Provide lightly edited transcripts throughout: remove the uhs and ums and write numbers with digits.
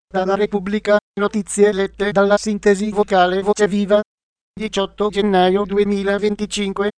Dalla Repubblica, notizie lette dalla sintesi vocale Voce Viva. 18 gennaio 2025,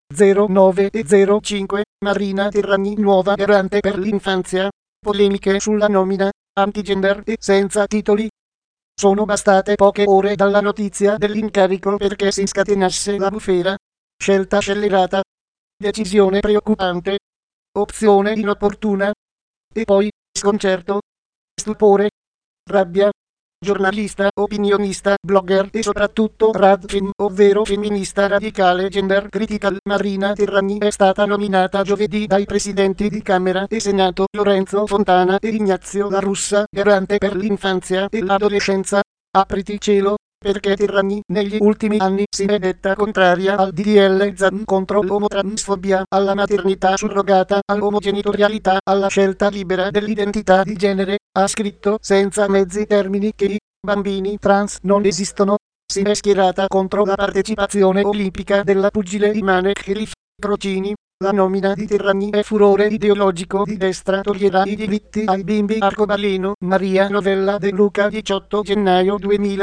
09:05, Marina Terragni, nuova garante per l'infanzia. Polemiche sulla nomina, antigender e senza titoli. Sono bastate poche ore dalla notizia dell'incarico perché si scatenasse la bufera. Scelta scellerata. Decisione preoccupante. Opzione inopportuna. E poi, sconcerto. Stupore. Rabbia. Giornalista, opinionista, blogger e soprattutto radfem, ovvero femminista radicale gender critical Marina Terragni è stata nominata giovedì dai presidenti di Camera e Senato Lorenzo Fontana e Ignazio La Russa, garante per l'infanzia e l'adolescenza. Apriti cielo, perché Terragni negli ultimi anni si è detta contraria al DDL Zan contro l'omotransfobia, alla maternità surrogata, all'omogenitorialità, alla scelta libera dell'identità di genere. Ha scritto senza mezzi termini che i bambini trans non esistono. Si è schierata contro la partecipazione olimpica della pugile Imane Khelif Crocini. La nomina di Terragni è furore ideologico di destra, toglierà i diritti ai bimbi arcobaleno. Maria Novella De Luca, 18 gennaio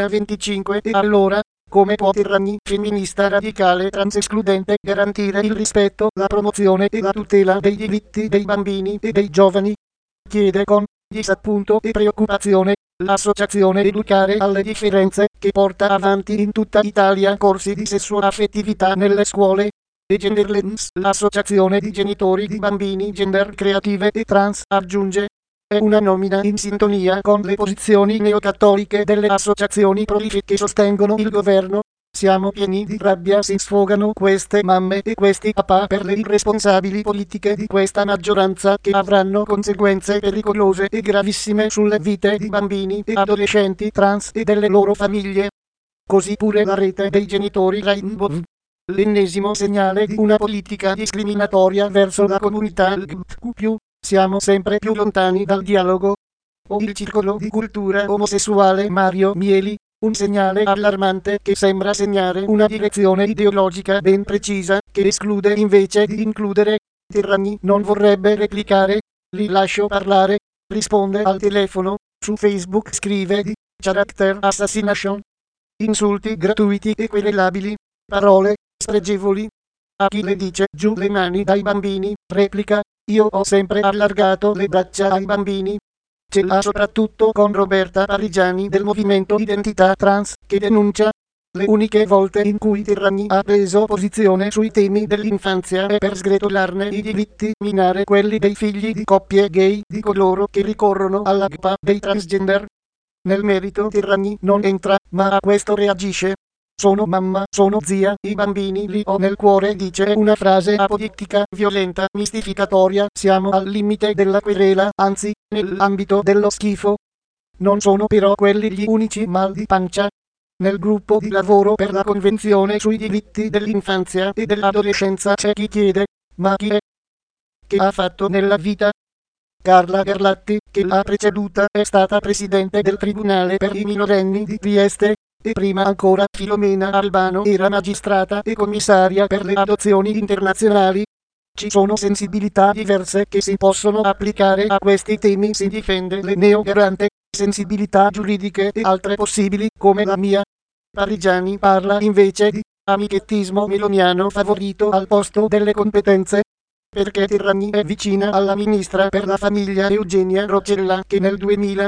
2025. E allora, come può Terragni, femminista radicale transescludente, garantire il rispetto, la promozione e la tutela dei diritti dei bambini e dei giovani? Chiede con disappunto e preoccupazione l'associazione Educare alle Differenze, che porta avanti in tutta Italia corsi di sessuaffettività nelle scuole. E Genderlens, l'associazione di genitori di bambini gender creative e trans, aggiunge: è una nomina in sintonia con le posizioni neocattoliche delle associazioni pro-life che sostengono il governo. Siamo pieni di rabbia, si sfogano queste mamme e questi papà per le irresponsabili politiche di questa maggioranza che avranno conseguenze pericolose e gravissime sulle vite di bambini e adolescenti trans e delle loro famiglie. Così pure la rete dei genitori Rainbow. L'ennesimo segnale di una politica discriminatoria verso la comunità LGBTQ+. Siamo sempre più lontani dal dialogo. O il circolo di cultura omosessuale Mario Mieli. Un segnale allarmante che sembra segnare una direzione ideologica ben precisa, che esclude invece di includere. Terragni non vorrebbe replicare. Li lascio parlare. Risponde al telefono. Su Facebook scrive di character assassination. Insulti gratuiti e querelabili. Parole spregevoli. A chi le dice giù le mani dai bambini, replica: io ho sempre allargato le braccia ai bambini. Ce l'ha soprattutto con Roberta Parigiani del movimento Identità Trans, che denuncia: le uniche volte in cui Terragni ha preso posizione sui temi dell'infanzia è per sgretolarne i diritti, minare quelli dei figli di coppie gay, di coloro che ricorrono alla GPA dei transgender. Nel merito Terragni non entra, ma a questo reagisce. Sono mamma, sono zia, i bambini li ho nel cuore, dice una frase apodittica, violenta, mistificatoria. Siamo al limite della querela, anzi, nell'ambito dello schifo. Non sono però quelli gli unici mal di pancia. Nel gruppo di lavoro per la Convenzione sui diritti dell'infanzia e dell'adolescenza c'è chi chiede: ma chi è? Che ha fatto nella vita? Carla Garlatti, che l'ha preceduta, è stata presidente del Tribunale per i minorenni di Trieste. E prima ancora Filomena Albano era magistrata e commissaria per le adozioni internazionali. Ci sono sensibilità diverse che si possono applicare a questi temi, si difende le neogarante, sensibilità giuridiche e altre possibili, come la mia. Parigiani parla invece di amichettismo meloniano favorito al posto delle competenze. Perché Terragni è vicina alla ministra per la famiglia Eugenia Roccella, che nel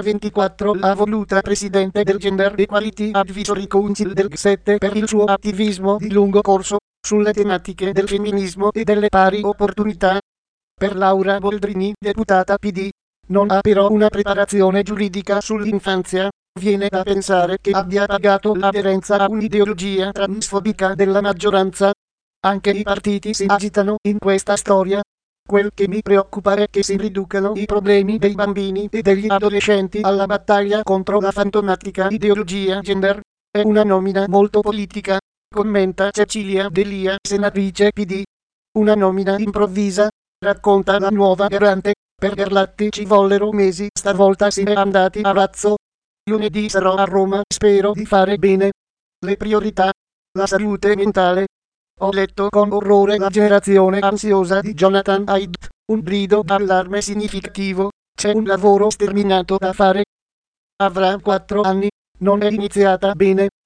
2024 l'ha voluta presidente del Gender Equality Advisory Council del G7 per il suo attivismo di lungo corso sulle tematiche del femminismo e delle pari opportunità. Per Laura Boldrini, deputata PD, non ha però una preparazione giuridica sull'infanzia. Viene da pensare che abbia pagato l'aderenza a un'ideologia transfobica della maggioranza. Anche i partiti si agitano in questa storia. Quel che mi preoccupa è che si riducano i problemi dei bambini e degli adolescenti alla battaglia contro la fantomatica ideologia gender. È una nomina molto politica, commenta Cecilia Delia, senatrice PD. Una nomina improvvisa, racconta la nuova garante. Per Garlatti ci vollero mesi, stavolta si è andati a razzo. Lunedì sarò a Roma, spero di fare bene. Le priorità: la salute mentale. Ho letto con orrore La generazione ansiosa di Jonathan Haidt, un grido d'allarme significativo. C'è un lavoro sterminato da fare. Avrà 4 anni. Non è iniziata bene.